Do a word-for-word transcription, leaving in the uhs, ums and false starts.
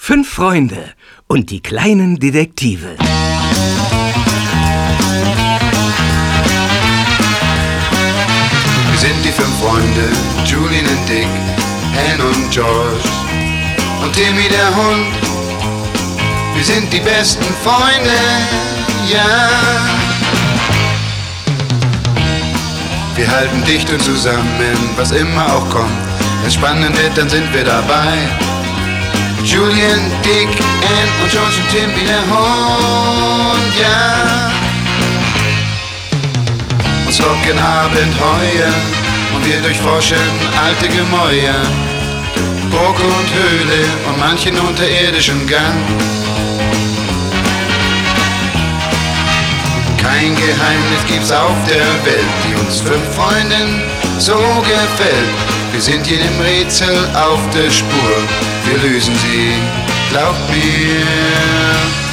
Fünf Freunde und die kleinen Detektive. Wir sind die fünf Freunde, Julian und Dick, Anne und George und Timmy der Hund. Wir sind die besten Freunde, ja. Wir halten dicht und zusammen, was immer auch kommt. Wenn's spannend wird, dann sind wir dabei. Julian, Dick, Anne und George und Timmy der Hund, ja. Uns locken Abenteuer und wir durchforschen alte Gemäuer, Burg und Höhle und manchen unterirdischen Gang. Kein Geheimnis gibt's auf der Welt, die uns fünf Freunden so gefällt. Wir sind jedem Rätsel auf der Spur, wir lösen sie, glaubt mir.